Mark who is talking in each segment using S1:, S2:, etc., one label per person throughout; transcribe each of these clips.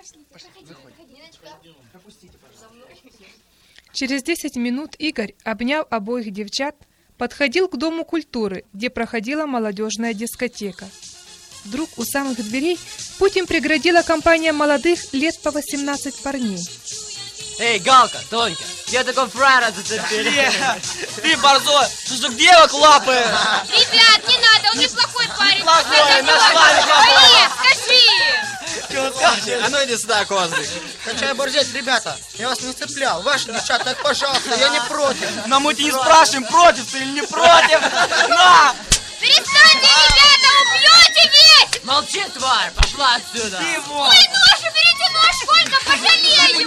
S1: Через 10 минут Игорь, обняв обоих девчат, подходил к Дому культуры, где проходила молодежная дискотека. Вдруг у самых дверей путь им преградила компания молодых лет по 18 парней.
S2: Эй, Галка, Тонька, где такой фраер зацепили? Ты, борзой, что же девок лапаешь?
S3: Ребят, не надо, он неплохой парень.
S2: Неплохой, нашла неплохого.
S3: Скажи!
S2: А ну иди сюда, козлик.
S4: Кончай борзеть, ребята, я вас не цеплял. Ваши девчата, так пожалуйста, я не против.
S2: Но мы тебя не спрашиваем, против ты или не против. На!
S3: Перестаньте, ребята, убьете ведь!
S2: Молчи, тварь, пошла отсюда. Ты вот.
S3: Ой, нож, уберите нож, сколько пожалею!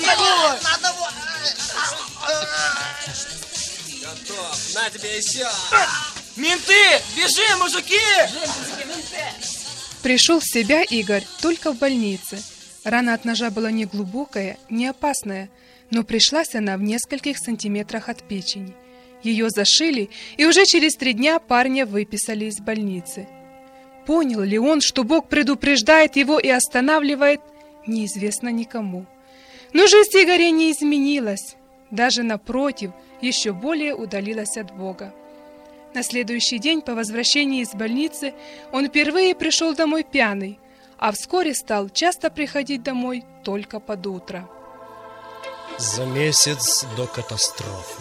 S2: Готов, на тебе еще. Менты, бежи, мужики!
S1: Пришел в себя Игорь только в больнице. Рана от ножа была не глубокая, не опасная, но пришлась она в нескольких сантиметрах от печени. Ее зашили, и уже через 3 дня парня выписали из больницы. Понял ли он, что Бог предупреждает его и останавливает, неизвестно никому. Но жизнь Игоря не изменилась, даже напротив, еще более удалилась от Бога. На следующий день по возвращении из больницы он впервые пришел домой пьяный, а вскоре стал часто приходить домой только под утро.
S5: За месяц до катастрофы.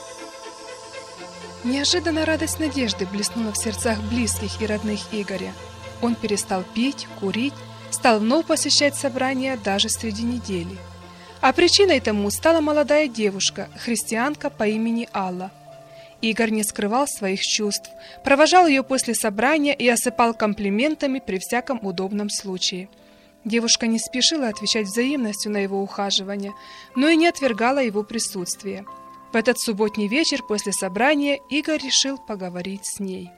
S1: Неожиданно радость надежды блеснула в сердцах близких и родных Игоря. Он перестал пить, курить, стал вновь посещать собрания даже среди недели. А причиной тому стала молодая девушка, христианка по имени Алла. Игорь не скрывал своих чувств, провожал ее после собрания и осыпал комплиментами при всяком удобном случае. Девушка не спешила отвечать взаимностью на его ухаживание, но и не отвергала его присутствие. В этот субботний вечер после собрания Игорь решил поговорить с ней.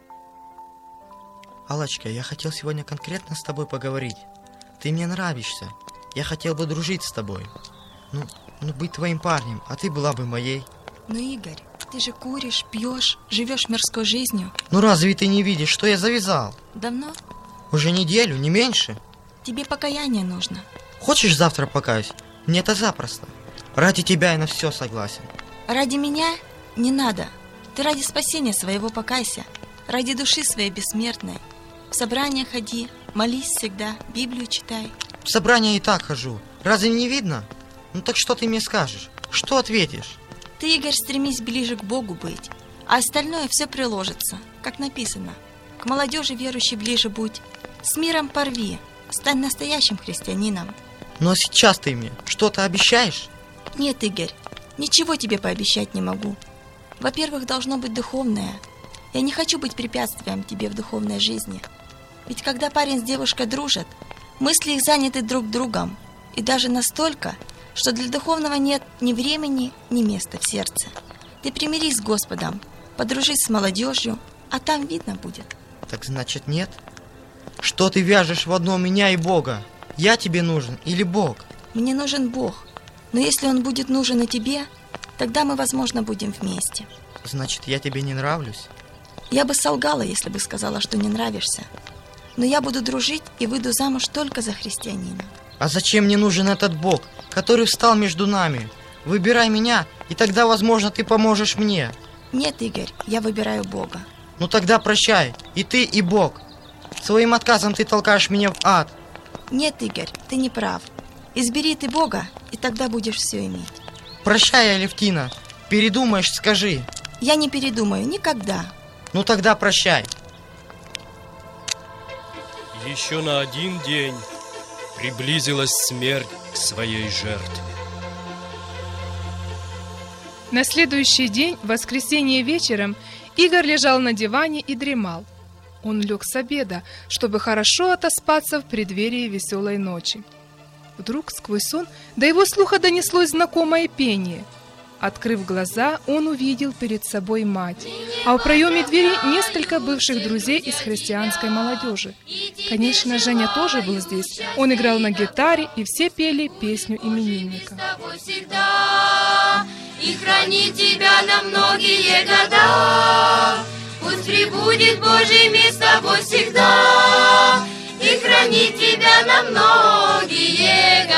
S4: Аллочка, я хотел сегодня конкретно с тобой поговорить. Ты мне нравишься. Я хотел бы дружить с тобой. Ну, быть твоим парнем, а ты была бы моей.
S6: Ну, Игорь, ты же куришь, пьешь, живешь мирской жизнью.
S4: Ну разве ты не видишь, что я завязал?
S6: Давно?
S4: Уже неделю, не меньше.
S6: Тебе покаяние нужно.
S4: Хочешь, завтра покаюсь? Мне это запросто. Ради тебя я на все согласен.
S6: Ради меня не надо. Ты ради спасения своего покайся. Ради души своей бессмертной. В собрания ходи, молись всегда, Библию читай.
S4: В собрание и так хожу. Разве не видно? Ну так что ты мне скажешь? Что ответишь?
S6: Ты, Игорь, стремись ближе к Богу быть, а остальное все приложится, как написано. К молодежи верующей ближе будь, с миром порви, стань настоящим христианином.
S4: Но сейчас ты мне что-то обещаешь?
S6: Нет, Игорь, ничего тебе пообещать не могу. Во-первых, должно быть духовное. Я не хочу быть препятствием тебе в духовной жизни. Ведь когда парень с девушкой дружат, мысли их заняты друг другом, и даже настолько, что для духовного нет ни времени, ни места в сердце. Ты примирись с Господом, подружись с молодежью, а там видно будет.
S4: Так значит нет? Что ты вяжешь в одно меня и Бога? Я тебе нужен или Бог?
S6: Мне нужен Бог, но если Он будет нужен и тебе, тогда мы, возможно, будем вместе.
S4: Значит, я тебе не нравлюсь?
S6: Я бы солгала, если бы сказала, что не нравишься. Но я буду дружить и выйду замуж только за христианина.
S4: А зачем мне нужен этот Бог, который встал между нами? Выбирай меня, и тогда, возможно, ты поможешь мне.
S6: Нет, Игорь, я выбираю Бога.
S4: Ну тогда прощай, и ты, и Бог. Своим отказом ты толкаешь меня в ад.
S6: Нет, Игорь, ты не прав. Избери ты Бога, и тогда будешь все иметь.
S4: Прощай, Алевтина. Передумаешь, скажи.
S6: Я не передумаю никогда.
S4: Ну тогда прощай.
S5: Еще на 1 день приблизилась смерть к своей жертве.
S1: На следующий день, в воскресенье вечером, Игорь лежал на диване и дремал. Он лег с обеда, чтобы хорошо отоспаться в преддверии веселой ночи. Вдруг сквозь сон до его слуха донеслось знакомое пение. Открыв глаза, он увидел перед собой мать, а в проеме двери несколько бывших друзей из христианской молодежи. Конечно, Женя тоже был здесь. Он играл на гитаре, и все пели песню именинника.
S3: И хранит тебя на многие года. Пусть пребудет Божий мир с тобой всегда. И хранит тебя на многие года.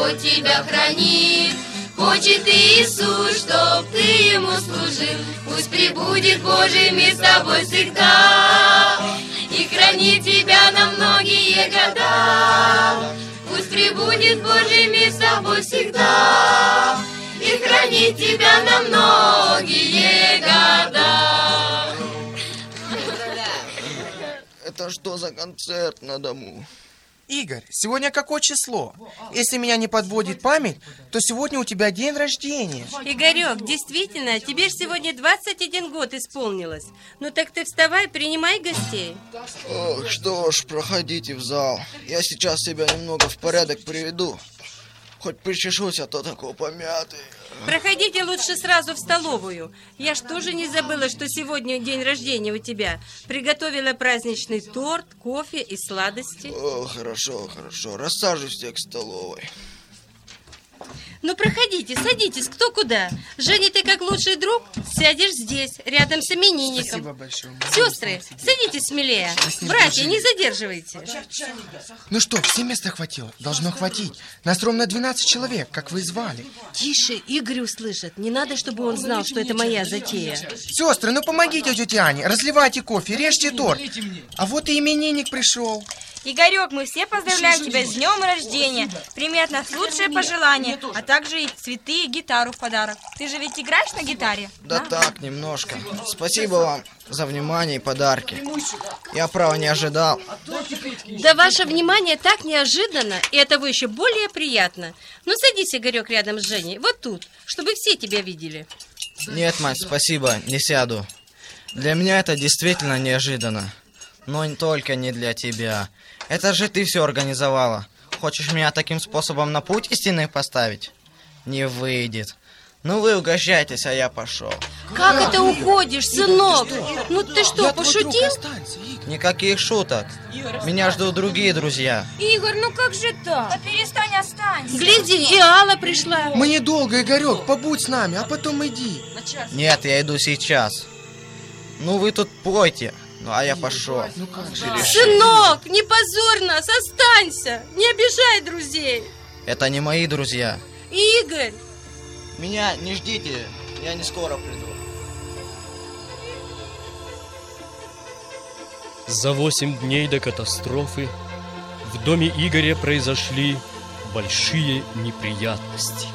S3: Господь тебя хранит. Хочет Иисус, чтоб ты Ему служил. Пусть пребудет Божий мир с тобой всегда и хранит тебя на многие года. Пусть пребудет Божий мир с тобой всегда и хранит тебя на многие года.
S4: Это что за концерт на дому?
S7: Игорь, сегодня какое число? Если меня не подводит память, то сегодня у тебя день рождения.
S8: Игорек, действительно, тебе же сегодня 21 год исполнилось. Ну так ты вставай, принимай гостей.
S4: Ох, что ж, проходите в зал. Я сейчас себя немного в порядок приведу. Хоть причешусь, а то такой помятый.
S8: Проходите лучше сразу в столовую. Я ж тоже не забыла, что сегодня день рождения у тебя. Приготовила праздничный торт, кофе и сладости.
S4: О, хорошо, хорошо. Рассаживаюсь к столовой.
S8: Ну, проходите, садитесь, кто куда. Женя, ты как лучший друг сядешь здесь, рядом с именинником.
S7: Спасибо большое.
S8: Сестры, садитесь смелее. Братья, не задерживайте.
S7: Ну что, все места хватило? Должно хватить. Нас ровно 12 человек, как вы звали.
S8: Тише, Игорь услышит. Не надо, чтобы он знал, что это моя затея.
S7: Сестры, ну помогите тете Ане. Разливайте кофе, режьте торт. А вот и именинник пришел.
S9: Игорек, мы все поздравляем тебя с днем рождения. Прими от нас лучшие пожелания, а также и цветы, и гитару в подарок. Ты же ведь играешь на гитаре?
S4: Да так, немножко. Спасибо вам за внимание и подарки. Я, право, не ожидал.
S8: Да ваше внимание так неожиданно, и этого еще более приятно. Ну, садись, Игорек, рядом с Женей, вот тут, чтобы все тебя видели.
S4: Нет, мать, спасибо, не сяду. Для меня это действительно неожиданно. Но не только не для тебя. Это же ты все организовала. Хочешь меня таким способом на путь истинный поставить? Не выйдет. Ну вы угощайтесь, а я пошел.
S8: Как это уходишь, сынок? Ну ты что, пошутил?
S4: Никаких шуток. Меня ждут другие друзья.
S9: Игорь, ну как же так? Да перестань, останься.
S8: Гляди, и Алла пришла.
S7: Мы недолго, Игорек, побудь с нами, а потом иди.
S4: Нет, я иду сейчас. Ну вы тут пойте. Ну, а я пошел.
S8: Сынок, не позорь нас, останься. Не обижай друзей.
S4: Это не мои друзья.
S8: Игорь.
S4: Меня не ждите, я не скоро приду.
S5: За 8 дней до катастрофы в доме Игоря произошли большие неприятности.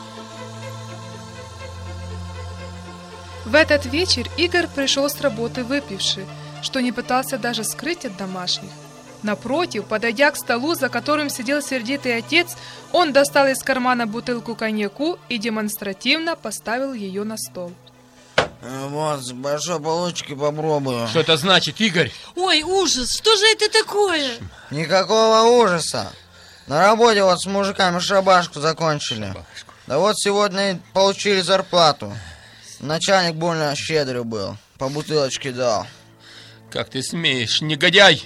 S1: В этот вечер Игорь пришел с работы выпивший, что не пытался даже скрыть от домашних. Напротив, подойдя к столу, за которым сидел сердитый отец, он достал из кармана бутылку коньяку и демонстративно поставил ее на стол.
S4: Вот, с большой получки попробую.
S10: Что это значит, Игорь?
S8: Ой, ужас, что же это такое?
S4: Никакого ужаса. На работе вот с мужиками шабашку закончили. Да вот сегодня и получили зарплату. Начальник больно щедрый был, по бутылочке дал.
S10: Как ты смеешь, негодяй!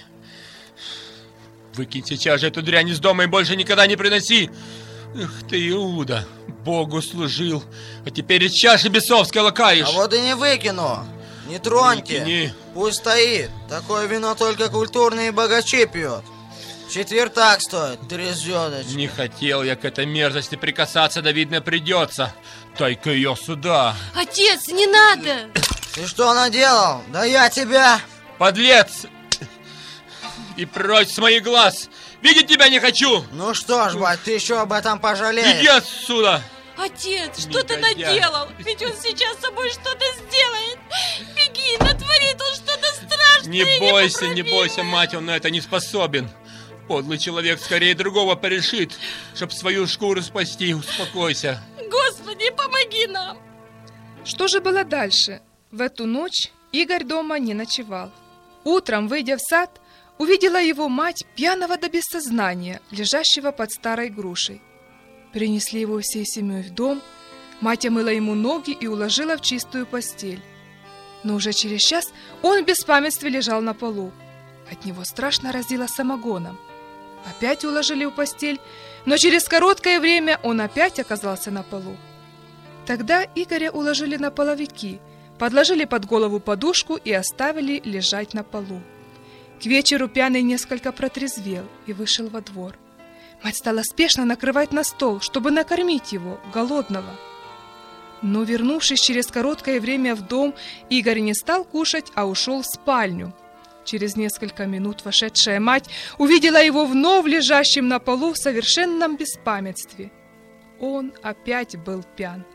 S10: Выкинь сейчас же эту дрянь из дома и больше никогда не приноси! Эх ты, Иуда, Богу служил, а теперь из чаши бесовской лакаешь!
S4: А вот и не выкину! Не троньте!
S10: Выкини.
S4: Пусть стоит! Такое вино только культурные богачи пьют! Четвертак стоит, 3 звездочки.
S10: Не хотел я к этой мерзости прикасаться, да видно придется. Дай-ка ее сюда.
S8: Отец, не надо!
S4: Ты что наделал? Да я тебя...
S10: Подлец! И прочь с моих глаз! Видеть тебя не хочу!
S4: Ну что ж, бать, ты еще об этом пожалеешь.
S10: Иди отсюда!
S8: Отец, что ты
S10: Негодяй.
S8: наделал? Ведь он сейчас с собой что-то сделает. Беги, натворит он что-то страшное.
S10: Не бойся, мать, он на это не способен. Подлый человек скорее другого порешит, чтоб свою шкуру спасти. Успокойся.
S8: Господи, помоги нам.
S1: Что же было дальше? В эту ночь Игорь дома не ночевал. Утром, выйдя в сад, увидела его мать, пьяного до бессознания, лежащего под старой грушей. Принесли его всей семьей в дом, мать омыла ему ноги и уложила в чистую постель. Но уже через час он в беспамятстве лежал на полу. От него страшно разило самогоном. Опять уложили в постель, но через короткое время он опять оказался на полу. Тогда Игоря уложили на половики, подложили под голову подушку и оставили лежать на полу. К вечеру пьяный несколько протрезвел и вышел во двор. Мать стала спешно накрывать на стол, чтобы накормить его, голодного. Но, вернувшись через короткое время в дом, Игорь не стал кушать, а ушел в спальню. Через несколько минут вошедшая мать увидела его вновь лежащим на полу в совершенном беспамятстве. Он опять был пьян.